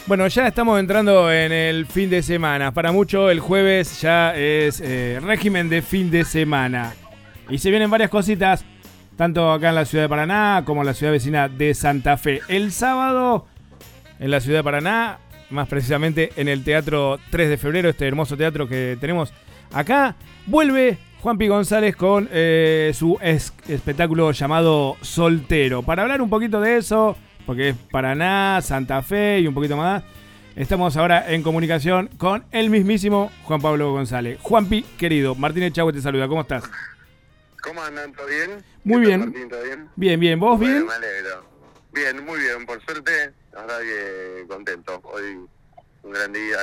Bueno, ya estamos entrando en el fin de semana. Para muchos el jueves ya es régimen de fin de semana. Y se vienen varias cositas, tanto acá en la ciudad de Paraná como en la ciudad vecina de Santa Fe. El sábado en la ciudad de Paraná, más precisamente en el Teatro 3 de Febrero, este hermoso teatro que tenemos acá, vuelve Juanpi González con su espectáculo llamado Soltero. Para hablar un poquito de eso, porque es Paraná, Santa Fe y un poquito más, estamos ahora en comunicación con el mismísimo Juan Pablo González. Juanpi, querido, Martín Echagüe te saluda, ¿cómo estás? ¿Cómo andan? ¿Todo bien? Muy bien. Martín, ¿todo bien? Bien, bien. ¿Vos bueno, bien? Me alegro. Bien, muy bien, por suerte. La verdad que contento. Hoy un gran día,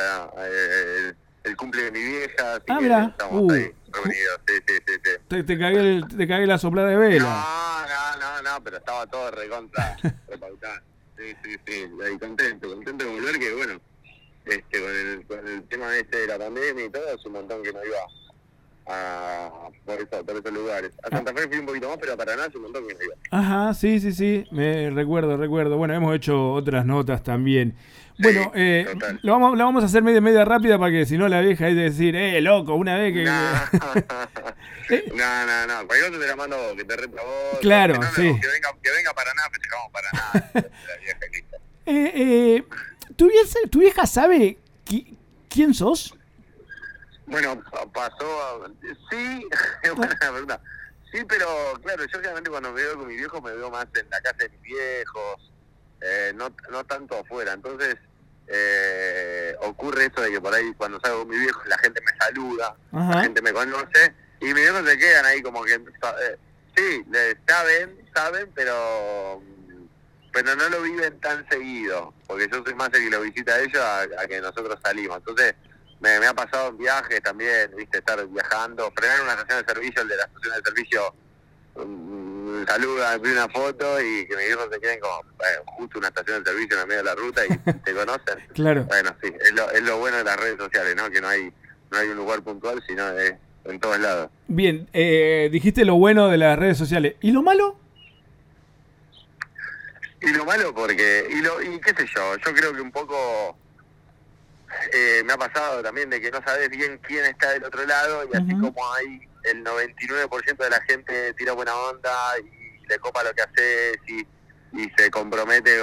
el cumple de mi vieja, así que mira. estamos ahí reunidos. Sí. Te cagué la soplada de vela. No, pero estaba todo recontra, repautado. Sí. Ahí contento de volver, que bueno, con el tema de la pandemia y todo, es un montón que no iba por esos lugares. A Santa Fe fui un poquito más, pero a Paraná hace un montón que no iba. Ajá, sí, me recuerdo. Bueno, hemos hecho otras notas también. Bueno, lo vamos a hacer media rápida para que si no la vieja es de decir, loco, una vez que... No. Cualquier cosa te la mando que te reta vos. Claro, no, sí. Que venga Paraná, festejamos Paraná. La vieja, listo. ¿Tu vieja sabe quién sos? Bueno, pasó... Sí, es buena pregunta. Sí, pero claro, yo generalmente cuando me veo con mi viejo me veo más en la casa de mis viejos, no tanto afuera. Entonces ocurre eso de que por ahí cuando salgo con mi viejo la gente me saluda, Ajá. la gente me conoce y mis viejos se quedan ahí como que... sí, saben, pero no lo viven tan seguido, porque yo soy más el que lo visita a ellos a que nosotros salimos. Entonces me ha pasado en viajes también, viste, estar viajando, frenar una estación de servicio, el de la estación de servicio saluda, me pide una foto y que mis hijos se queden como justo una estación de servicio en el medio de la ruta y te conocen. Claro. Bueno, sí, es lo bueno de las redes sociales, ¿no? Que no hay un lugar puntual, sino en todos lados. Bien, dijiste lo bueno de las redes sociales. ¿Y lo malo? Y lo malo porque, y qué sé yo creo que un poco me ha pasado también de que no sabes bien quién está del otro lado y así como hay el 99% de la gente tira buena onda y le copa lo que haces y se compromete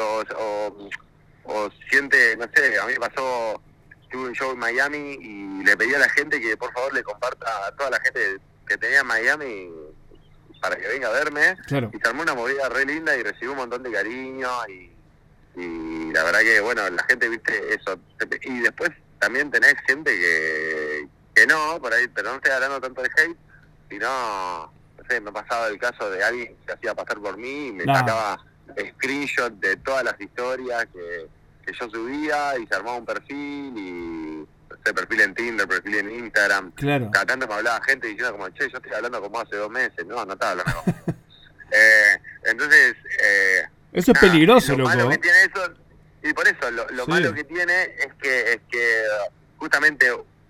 o siente, no sé, a mí me pasó, tuve un show en Miami y le pedí a la gente que por favor le comparta a toda la gente que tenía en Miami para que venga a verme. Claro. Y se armó una movida re linda y recibí un montón de cariño y la verdad que, bueno, la gente, viste, eso. Y después también tenés gente que no, por ahí, pero no estoy hablando tanto de hate, sino, no sé, me ha pasado el caso de alguien que se hacía pasar por mí y me sacaba screenshot de todas las historias que yo subía y se armaba un perfil y, no sé, perfil en Tinder, perfil en Instagram. Claro. Cada tanto me hablaba gente diciendo como, che, yo estoy hablando como hace 2 meses. No estaba hablando como... Entonces... eso es peligroso, lo loco. Malo que tiene eso, y por eso lo malo que tiene es que justamente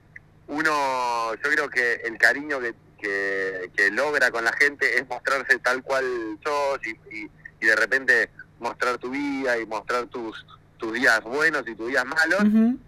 uno, yo creo que el cariño que logra con la gente es mostrarse tal cual sos y de repente mostrar tu vida y mostrar tus días buenos y tus días malos,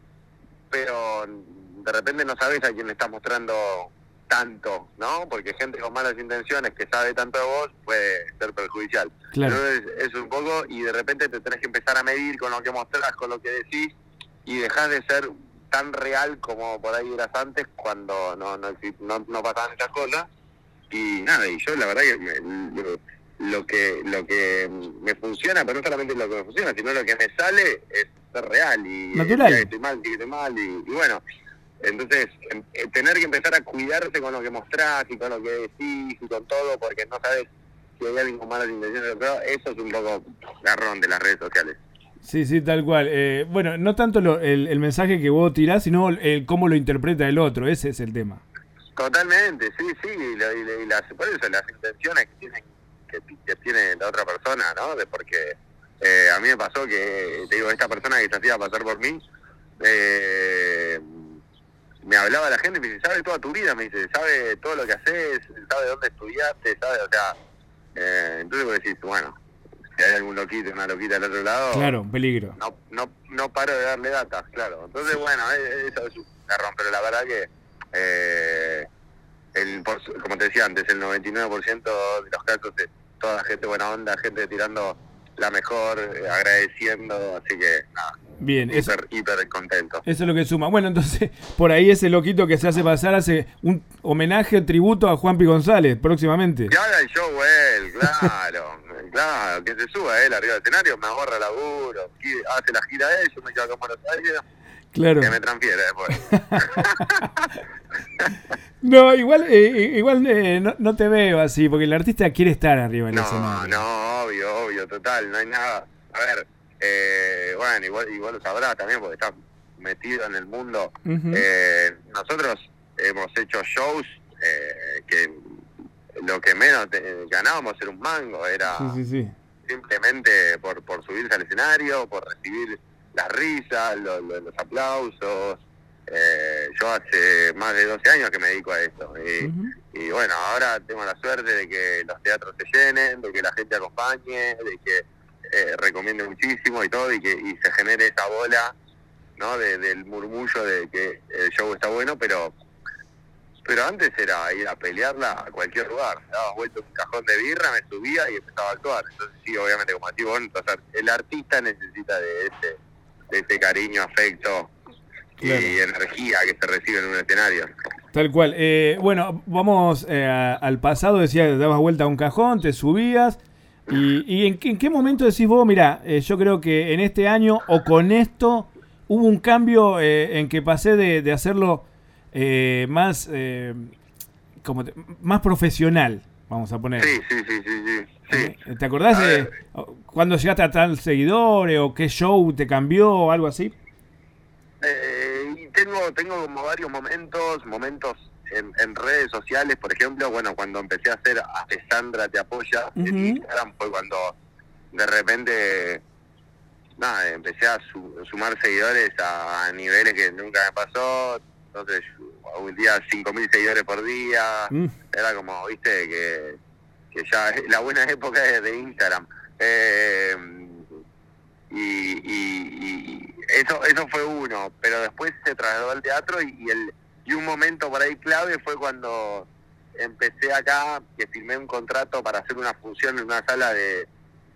pero de repente no sabes a quién le estás mostrando tanto, ¿no? Porque gente con malas intenciones que sabe tanto de vos puede ser perjudicial. Claro. Entonces es un poco, y de repente te tenés que empezar a medir con lo que mostrás, con lo que decís, y dejás de ser tan real como por ahí eras antes cuando no pasaban esas cosas. Y nada, y yo la verdad que lo que me funciona, pero no solamente lo que me funciona, sino lo que me sale es ser real y natural. Que estoy mal y bueno. Entonces, tener que empezar a cuidarse con lo que mostrás y con lo que decís y con todo, porque no sabes si hay alguien con malas intenciones, pero eso es un poco garrón de las redes sociales. Sí, tal cual. Bueno, no tanto el mensaje que vos tirás, sino el cómo lo interpreta el otro, ese es el tema. Totalmente, sí, y por eso las intenciones que tiene la otra persona, ¿no? Porque a mí me pasó que, te digo, esta persona que se hacía pasar por mí, me hablaba la gente y me dice, sabe toda tu vida, me dice, sabe todo lo que haces, sabe dónde estudiaste, sabe, o sea, entonces vos decís, bueno, hay algún loquito, una loquita del otro lado, Claro, un peligro. no paro de darle datas, claro. Entonces, bueno, eso es un garrón, pero la verdad que, como te decía antes, el 99% de los casos es toda gente buena onda, gente tirando la mejor, agradeciendo, así que nada. Bien, hiper contento. Eso es lo que suma. Bueno, entonces, por ahí ese loquito que se hace pasar hace un homenaje, tributo a Juanpi González próximamente. Que haga el show él, claro, claro, que se suba él arriba del escenario, me ahorra laburo, hace la gira él, yo me quedo acá en Buenos Aires, claro. Que me transfiere después. No, igual no te veo así, porque el artista quiere estar arriba del escenario. No, obvio, total, no hay nada. A ver, bueno, igual lo sabrás también, porque estás metido en el mundo. Uh-huh. Nosotros hemos hecho shows que lo que menos ganábamos era un mango, era sí. simplemente por subirse al escenario, por recibir las risas, los aplausos. Yo hace más de 12 años que me dedico a esto y bueno, ahora tengo la suerte de que los teatros se llenen, de que la gente acompañe, de que recomiende muchísimo y todo, y se genere esa bola, ¿no? Del murmullo de que el show está bueno, pero antes era ir a pelearla a cualquier lugar. Daba vuelta un cajón de birra, me subía y empezaba a actuar. Entonces sí, obviamente, como decís vos, el artista necesita de ese cariño, afecto, claro, y energía que se recibe en un escenario. Tal cual. Bueno, vamos al pasado. Decía que dabas vuelta a un cajón, te subías. ¿Y en qué momento decís vos, mirá, yo creo que en este año o con esto hubo un cambio en que pasé de hacerlo más más profesional, vamos a poner? Sí. ¿Te acordás de cuando llegaste a tal seguidores o qué show te cambió o algo así? Tengo como varios momentos en redes sociales, por ejemplo, bueno, cuando empecé a hacer Sandra te apoya en Instagram, fue cuando de repente empecé a sumar seguidores a niveles que nunca me pasó. Entonces un día 5.000 seguidores por día, era como, viste, que ya la buena época de Instagram. Y eso fue uno, pero después se trasladó al teatro y un momento por ahí clave fue cuando empecé acá, que firmé un contrato para hacer una función en una sala de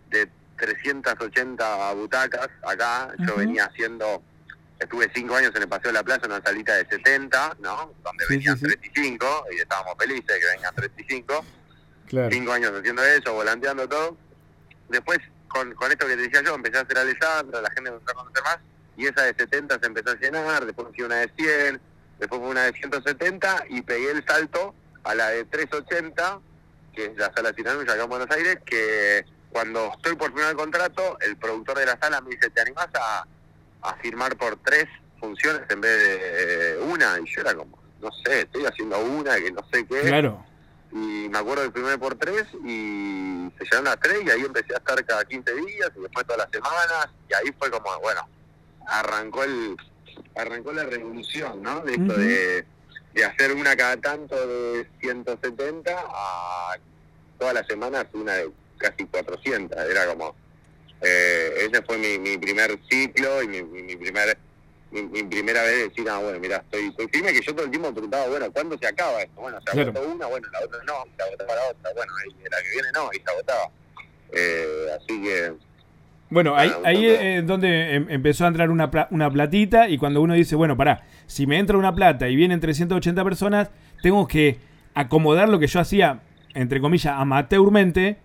380 butacas acá. Yo venía estuve 5 años en el Paseo de la Plaza, en una salita de 70, ¿no? Donde venían 35 y estábamos felices de que vengan 35. Claro. 5 años haciendo eso, volanteando todo. Después, con esto que te decía yo, empecé a hacer Alessandra, la gente me empezó a conocer más, y esa de 70 se empezó a llenar, después fui una de 100, después fue una de 170, y pegué el salto a la de 380, que es la sala Siranulla acá en Buenos Aires, que cuando estoy por firmar el contrato, el productor de la sala me dice, ¿te animás a firmar por 3 funciones en vez de una? Y yo era como, no sé, estoy haciendo una que no sé qué. Claro. Y me acuerdo que firmé por 3 y se llenaron las 3 y ahí empecé a estar cada 15 días y después todas las semanas, y ahí fue como, bueno, arrancó la revolución, ¿no? De esto de hacer una cada tanto de 170 a todas las semanas una de casi 400. Era como, ese fue mi primer ciclo y mi primera vez de decir, bueno, mirá, estoy firme, que yo todo el tiempo me preguntaba, bueno, ¿cuándo se acaba esto? Bueno, se agotó una, bueno, la otra no, se agotó para otra, bueno, y la que viene no, y se agotaba. Así que... Bueno, ahí es donde empezó a entrar una platita, y cuando uno dice, bueno, pará, si me entra una plata y vienen 380 personas, tengo que acomodar lo que yo hacía, entre comillas, amateurmente,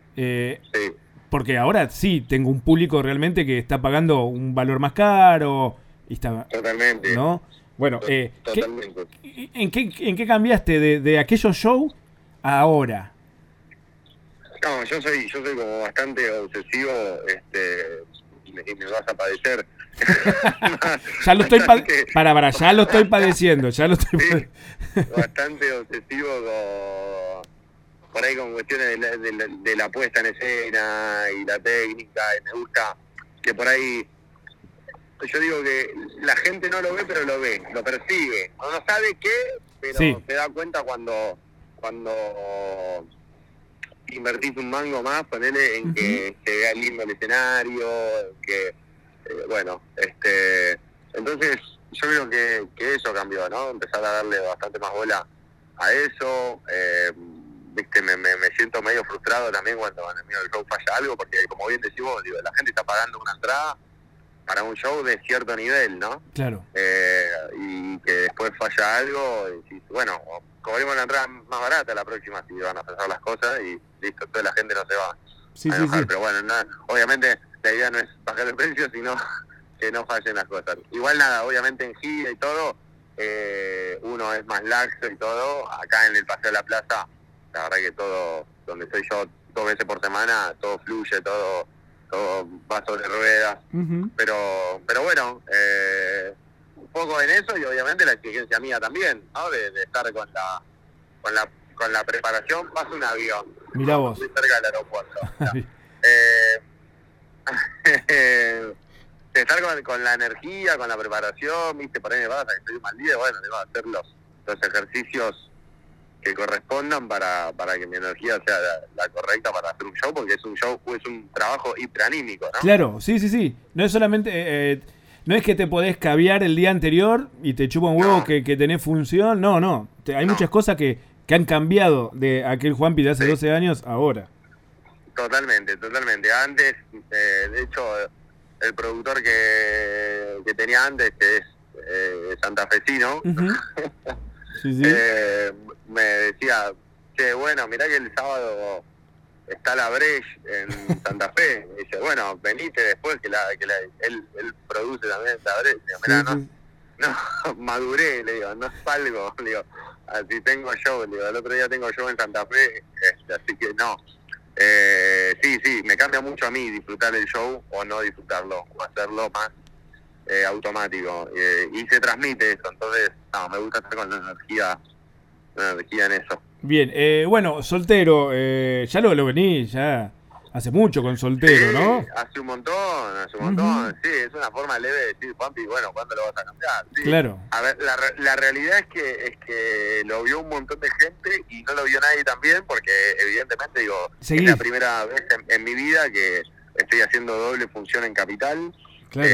porque ahora sí tengo un público realmente que está pagando un valor más caro. Y está, totalmente. ¿no? Bueno, totalmente. ¿En qué cambiaste de aquellos shows a ahora? No, yo soy como bastante obsesivo, y me vas a padecer. Ya lo estoy ya lo estoy padeciendo, bastante obsesivo por ahí con cuestiones de la puesta en escena y la técnica, y me gusta que por ahí, yo digo que la gente no lo ve, pero lo ve, lo percibe, no sabe qué, pero se da cuenta cuando invertís un mango más, ponele en que se vea lindo el escenario, que bueno, entonces yo creo que eso cambió, ¿no? Empezar a darle bastante más bola a eso. Viste, me siento medio frustrado también cuando en el medio del show falla algo, porque como bien decís vos, digo, la gente está pagando una entrada para un show de cierto nivel, ¿no? Claro. Y que después falla algo, y bueno, cobremos la entrada más barata la próxima, si van a pasar las cosas, y listo, toda la gente no se va a enojar. Pero bueno, obviamente la idea no es bajar el precio, sino que no fallen las cosas. Igual nada, obviamente en gira y todo, uno es más laxo y todo. Acá en el Paseo de la Plaza, la verdad que todo, donde estoy yo 2 veces por semana, todo fluye, todo va sobre ruedas. Pero bueno, un poco en eso, y obviamente la exigencia mía también, ¿no? De estar con la preparación. Pasa un avión. Mirá vos. Muy cerca del aeropuerto. De estar con la energía, con la preparación, viste, por ahí me pasa que estoy un mal día, bueno, tengo que hacer los ejercicios que correspondan para que mi energía sea la correcta para hacer un show, porque es un show, es un trabajo hiperanímico, ¿no? Claro, sí. No es solamente, no es que te podés caviar el día anterior y te chupa un huevo que tenés función, no. Hay muchas cosas que han cambiado de aquel Juanpi de hace 12 años ahora. Totalmente. Antes, de hecho, el productor que tenía antes, que es santafesino, Sí. me decía, che, bueno, mirá que el sábado está la Breche en Santa Fe. Me dice, bueno, venite después, que él produce también la Breche. Digo, mirá, no, maduré, le digo, no salgo, le digo, así tengo show, le digo, el otro día tengo show en Santa Fe, así que no. Sí, me cambia mucho a mí disfrutar el show o no disfrutarlo, o hacerlo más automático, y se transmite eso. Entonces me gusta estar con la energía en eso. Bien, bueno, soltero, ya lo vení ya hace mucho con soltero, ¿no? Hace un montón, sí, es una forma leve de decir, Juanpi, bueno, ¿cuándo lo vas a cambiar? Sí. Claro. A ver, la realidad es que lo vio un montón de gente y no lo vio nadie también, porque evidentemente, digo, es la primera vez en mi vida que estoy haciendo doble función en Capital. Claro.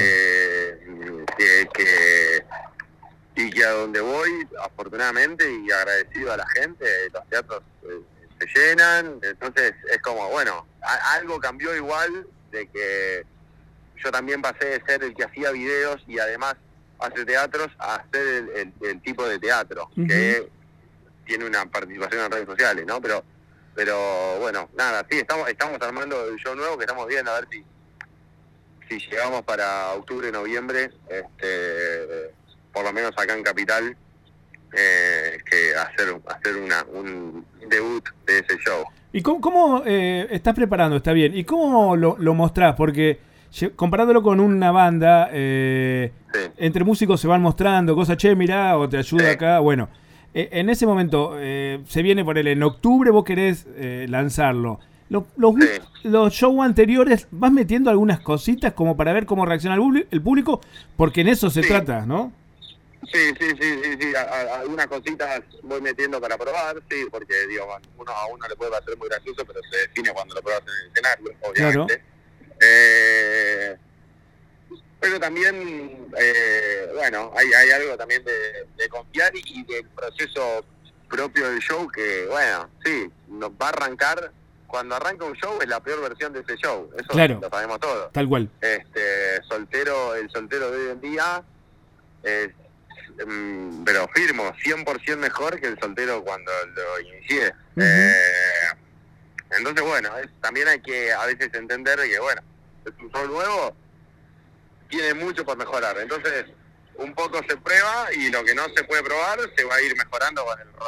Y que a donde voy, afortunadamente y agradecido a la gente, los teatros se llenan. Entonces es como, bueno, algo cambió igual, de que yo también pasé de ser el que hacía videos y además hace teatros a ser el tipo de teatro que tiene una participación en redes sociales, ¿no? Pero bueno, nada, sí, estamos armando el show nuevo, que estamos viendo a ver si llegamos para octubre, noviembre, por lo menos acá en Capital, que hacer un debut de ese show. ¿Y cómo estás preparando? Está bien. ¿Y cómo lo mostrás? Porque comparándolo con una banda, entre músicos se van mostrando cosas, che, mirá, o te ayuda acá. Bueno, en ese momento, se viene por en octubre, vos querés lanzarlo. Los shows anteriores, ¿vas metiendo algunas cositas como para ver cómo reacciona el público? Porque en eso se trata, ¿no? Sí. Algunas cositas voy metiendo para probar, sí, porque digo, a uno le puede parecer muy gracioso, pero se define cuando lo pruebas en el escenario, obviamente. Claro. Pero también, bueno, hay algo también de confiar y del proceso propio del show, que, bueno, sí, nos va a arrancar. Cuando arranca un show es la peor versión de ese show, eso lo sabemos todos. Tal cual. El soltero de hoy en día es, pero firmo, 100% mejor que el soltero cuando lo inicié. Entonces, bueno, también hay que a veces entender que, bueno, es un show nuevo, tiene mucho por mejorar. Entonces, un poco se prueba y lo que no se puede probar se va a ir mejorando con el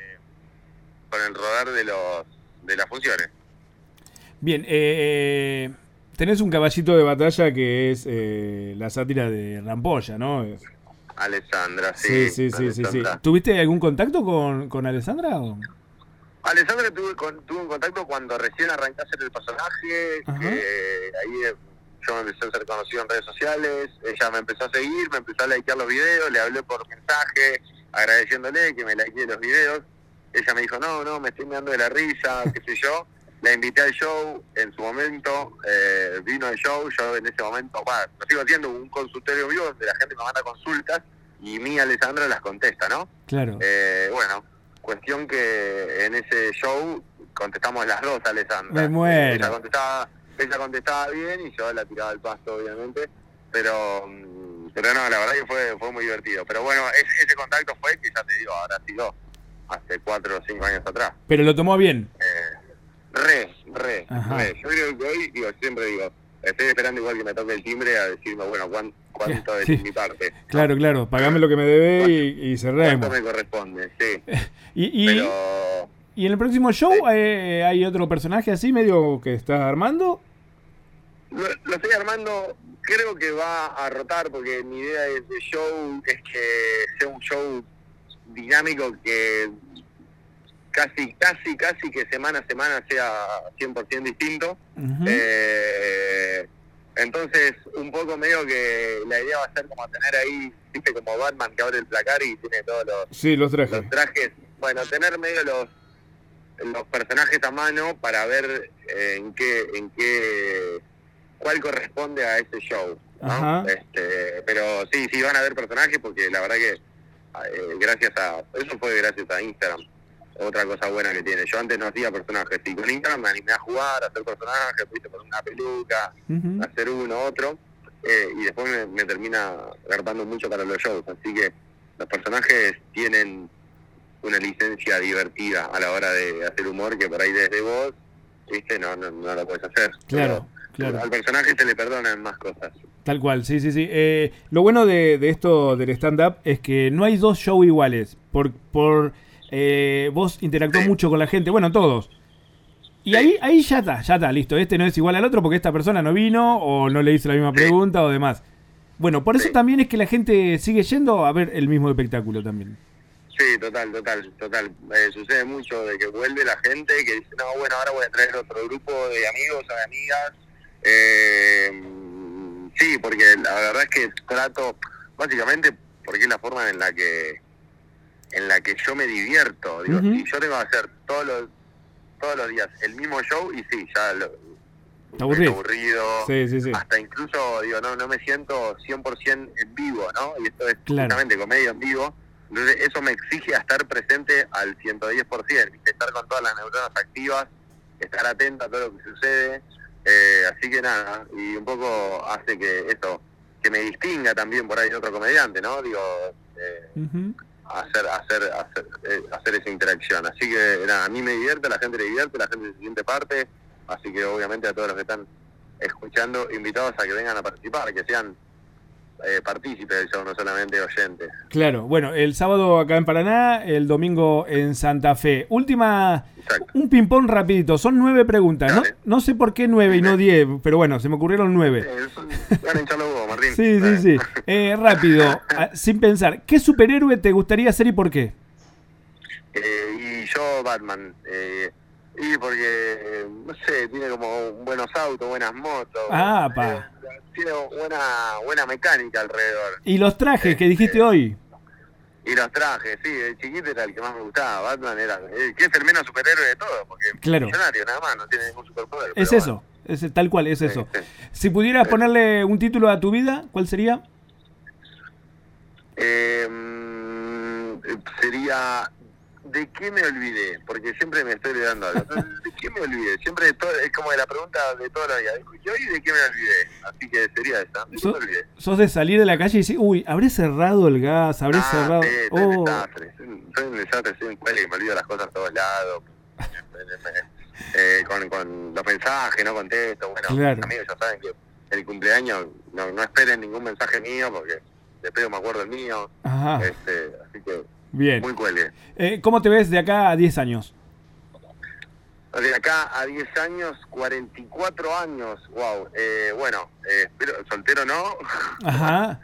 rodar de las funciones. Bien, tenés un caballito de batalla que es la sátira de Rampolla, ¿no? Alessandra, sí. Sí. ¿Tuviste algún contacto con Alessandra? ¿O? Alessandra tuve un contacto cuando recién arranqué a hacer el personaje, que ahí yo me empecé a ser conocido en redes sociales, ella me empezó a seguir, me empezó a likear los videos, le hablé por mensaje agradeciéndole que me likeé los videos. Ella me dijo, no, me estoy mirando de la risa, qué sé yo. la invité al show en su momento, vino al show, yo en ese momento, lo sigo haciendo un consultorio vivo donde la gente me manda consultas y mi Alessandra las contesta, ¿no? Claro. Bueno, cuestión que en ese show contestamos las dos, Alessandra. Me muero. Ella contestaba bien y yo la tiraba al pasto, obviamente, pero no, la verdad que fue muy divertido. Pero bueno, ese contacto fue que ya te digo, habrá sido hace 4 o 5 años atrás. Pero lo tomó bien. Re. Yo creo que hoy, siempre digo, estoy esperando igual que me toque el timbre a decirme, bueno, cuánto es mi parte. Claro, pagame lo que me debe y cerremos. Cuánto me corresponde, sí. ¿Y en el próximo show sí. hay otro personaje así medio que estás armando? Lo estoy armando, creo que va a rotar porque mi idea de show es que sea un show dinámico que casi que semana a semana sea 100% distinto. Uh-huh. Entonces, un poco medio que la idea va a ser como tener ahí, viste, como Batman que abre el placar y tiene todos los trajes. Bueno, tener medio los personajes a mano para ver cuál corresponde a ese show, ¿no? Ajá. Pero sí, van a haber personajes porque la verdad que eso fue gracias a Instagram. Otra cosa buena que tiene. Yo antes no hacía personajes y con Instagram me animé a jugar, a hacer personajes, viste, con una peluca, uh-huh. hacer uno, otro, y después me termina agarrando mucho para los shows. Así que los personajes tienen una licencia divertida a la hora de hacer humor que por ahí desde vos, viste, no lo puedes hacer. Claro. Al personaje se le perdonan más cosas. Tal cual, sí. Lo bueno de esto del stand-up es que no hay dos shows iguales. Vos interactuás mucho con la gente, bueno, todos. Y ahí ya está, listo. Este no es igual al otro porque esta persona no vino o no le hizo la misma pregunta o demás. Bueno, por eso también es que la gente sigue yendo a ver el mismo espectáculo también. Sí, total. Sucede mucho de que vuelve la gente que dice, no, bueno, ahora voy a traer otro grupo de amigos o de amigas. Sí, porque la verdad es que trato, básicamente, porque es la forma en la que yo me divierto. Digo, uh-huh. Si yo tengo que hacer todos los días el mismo show, y sí, ya aburrido. Sí. Hasta incluso, digo, no me siento 100% en vivo, ¿no? Y esto es justamente comedia en vivo. Entonces eso me exige a estar presente al 110%, estar con todas las neuronas activas, estar atento a todo lo que sucede. Así que nada, y un poco hace que me distinga también por ahí de otro comediante, ¿no? Digo, uh-huh. hacer esa interacción. Así que nada, a mí me divierte, la gente le divierte, la gente se siente parte, así que obviamente a todos los que están escuchando, invitados a que vengan a participar, que sean partícipes del show, no solamente oyentes. Claro, bueno, el sábado acá en Paraná, el domingo en Santa Fe. Un ping-pong rapidito, son 9 preguntas, no sé por qué 9 y no 10, pero bueno, se me ocurrieron 9. Van a hincharlo vos, Martín. Sí. Rápido, sin pensar, ¿qué superhéroe te gustaría ser y por qué? Y yo, Batman. Y porque, no sé, tiene como buenos autos, buenas motos. Tiene buena mecánica alrededor. ¿Y los trajes que dijiste hoy? Y los trajes, sí, el chiquito era el que más me gustaba. Batman era, que es el menos superhéroe de todos, porque es millonario nada más, no tiene ningún superpoder. Es eso, tal cual, es eso. Sí. Si pudieras ponerle un título a tu vida, ¿cuál sería? Sería... ¿De qué me olvidé? Porque siempre me estoy olvidando algo. ¿De qué me olvidé? Siempre es como de la pregunta de todos los días. ¿Y hoy de qué me olvidé? Así que sería esa. ¿De qué me olvidé? ¿Sos de salir de la calle y decir, uy, habré cerrado el gas, habré cerrado...? Sí, soy un desastre. Soy un desastre, soy un cuelgue que me olvido las cosas a todos lados. Con los mensajes, no contesto. Bueno, claro. Amigos ya saben que el cumpleaños no esperen ningún mensaje mío porque después me acuerdo el mío. Ajá. Así que... Bien. Muy cuelgue. ¿Cómo te ves de acá a 10 años? De acá a 10 años, 44 años. Wow. Bueno, espero, soltero no. Ajá.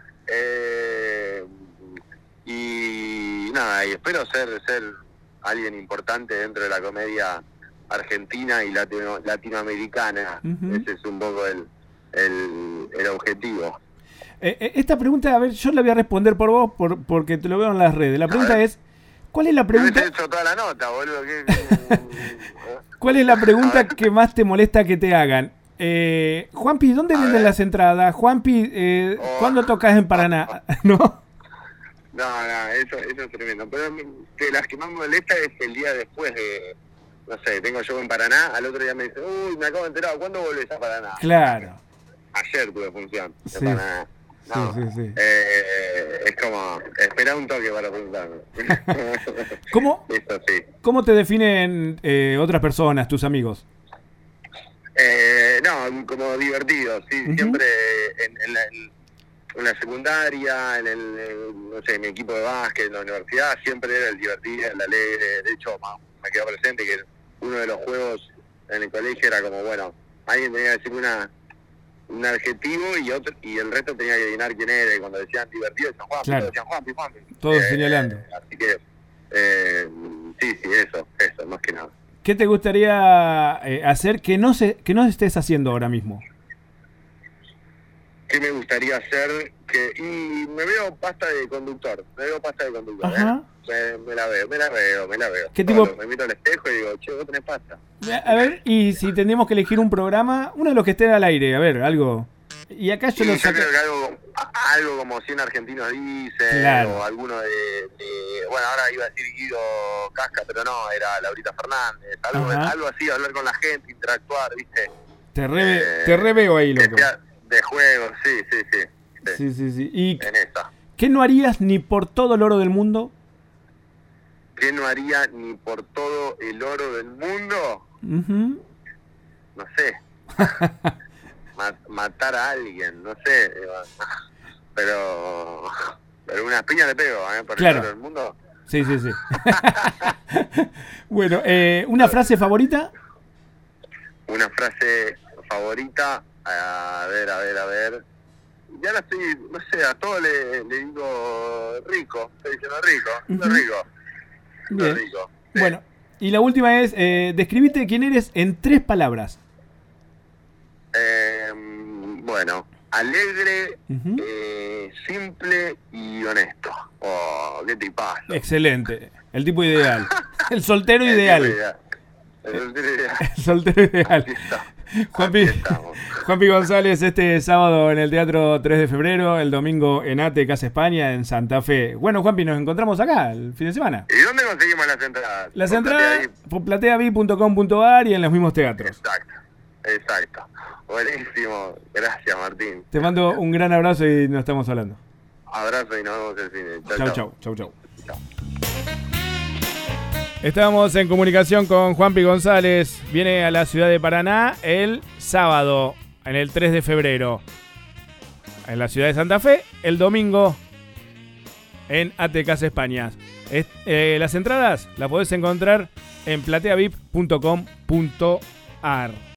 Y nada, y espero ser alguien importante dentro de la comedia argentina y latinoamericana. Uh-huh. Ese es un poco el objetivo. Esta pregunta, a ver, yo la voy a responder por vos porque te lo veo en las redes. La pregunta es, ¿cuál es la pregunta? Me he hecho toda la nota, boludo. ¿Cuál es la pregunta que más te molesta que te hagan? Juanpi, ¿dónde venden las entradas? Juanpi, ¿cuándo tocas en Paraná? ¿No? No, eso es tremendo. Pero de las que más me molesta es el día después de, no sé, tengo show en Paraná, al otro día me dicen, uy, me acabo de enterar, ¿cuándo volvés a Paraná? Claro. Ayer tuve función de Sí. Paraná. No, Sí. es como, esperá un toque para preguntarme. ¿Cómo? Eso sí. ¿Cómo te definen otras personas, tus amigos? No, como divertido, sí, siempre en la secundaria, no sé, mi equipo de básquet, en la universidad, siempre era el divertido, el alegre. De hecho, me quedó presente que uno de los juegos en el colegio era como, bueno, alguien tenía que decir un adjetivo y el resto tenía que adivinar quién era. Y cuando decían divertido, decían Juanpi, Claro. decían Juanpi. Todos señalando. Así que, sí, eso, más que nada. ¿Qué te gustaría hacer que no estés haciendo ahora mismo? ¿Qué me gustaría hacer? Y me veo pasta de conductor. Ajá. Me la veo. ¿Qué Todo tipo? Me miro al espejo y digo, che, vos tenés pasta. A ver, y si tenemos que elegir un programa, uno de los que estén al aire, a ver, algo. Y acá yo Sí, lo yo saco. creo que algo como 100 argentinos dicen, Claro. o alguno de bueno, ahora iba a decir Guido Casca, pero no, era Laurita Fernández, Ajá. algo así, hablar con la gente, interactuar, ¿viste? Te reveo ahí, Que loco. sea de juego, sí. Sí. ¿Y En esa. qué no harías ni por todo el oro del mundo? ¿Qué no haría ni por todo el oro del mundo? Ujú. No sé. Matar a alguien, no sé. Pero unas piñas le pego, por Claro. el oro del mundo. Sí. Bueno, ¿una frase favorita? Una frase favorita, a ver. Ya la estoy, no sé, a todo le digo rico, estoy diciendo rico, Bien. rico. Sí. Bueno, y la última es, describite quién eres en 3 palabras. Bueno, alegre, Ujú. simple y honesto. Oh, qué tipazo. Excelente. El tipo ideal. El soltero El ideal. tipo ideal. El soltero ideal. El soltero ideal. Aquí está. Juanpi, Aquí estamos. Juanpi González, este sábado en el Teatro 3 de febrero, el domingo en ATE, Casa España, en Santa Fe. Bueno, Juanpi, nos encontramos acá el fin de semana. ¿Y dónde conseguimos las entradas? Las Por entradas Platea por plateavi.com.ar y en los mismos VIP. teatros. Exacto. Buenísimo. Gracias, Martín. Te mando un gran abrazo y nos estamos hablando. Abrazo y nos vemos el cine. Chau. Chau. Estamos en comunicación con Juanpi González. Viene a la ciudad de Paraná el sábado, en el 3 de febrero. En la ciudad de Santa Fe, el domingo en ATE Casa España. Las entradas las podés encontrar en plateavip.com.ar.